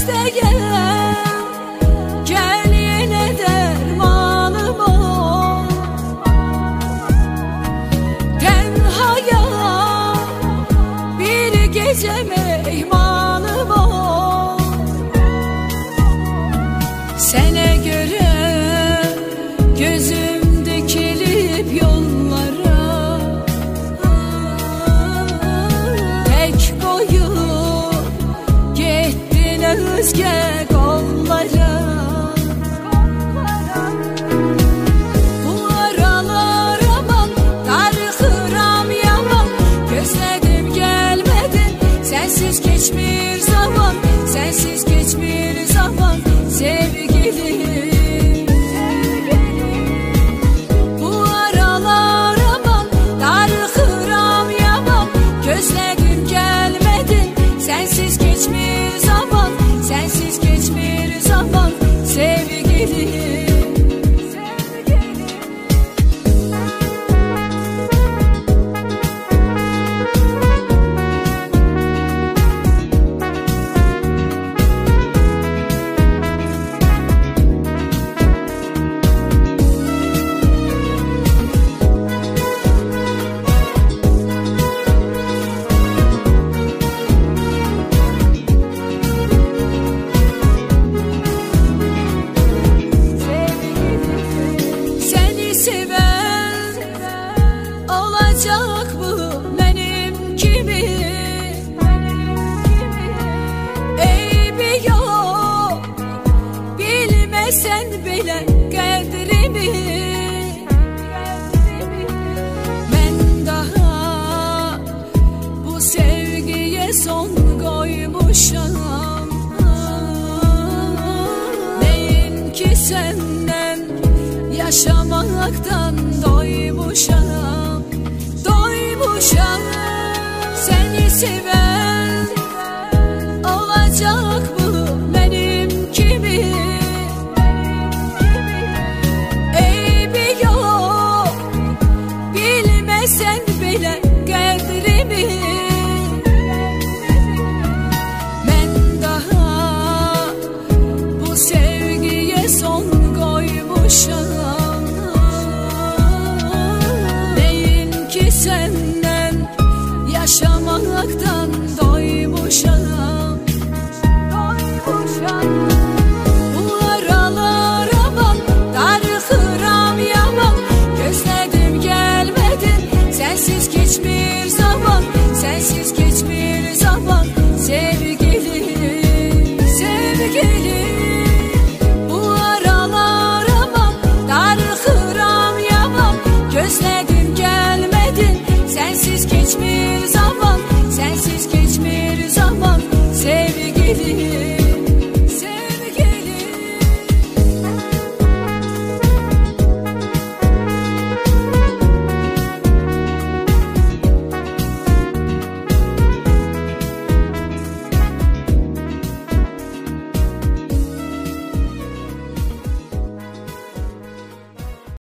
isteyen, gel yine dermanım ol. Tenhaya bir gece meymanım ol. Sana göre gözüm dikilip yollara, tek boyun gittin özge kollara. Bu aralar aman darıxıram yaman, gözledim gelmedin, sensiz geçmir zaman, sensiz geçmir zaman sevgilim. Bu aralar aman darıxıram yaman, gözledim gelmedin, sensiz geçmir zaman, sensiz geçmir zaman sevgilim. Seven olacak mı benim gibi? Eybi yok, bilmesen bile kadrimi. Ben daha bu sevgiye son koymuşam. Neyin ki senden yaşamaktan doymuşam, doymuşam. Seni seven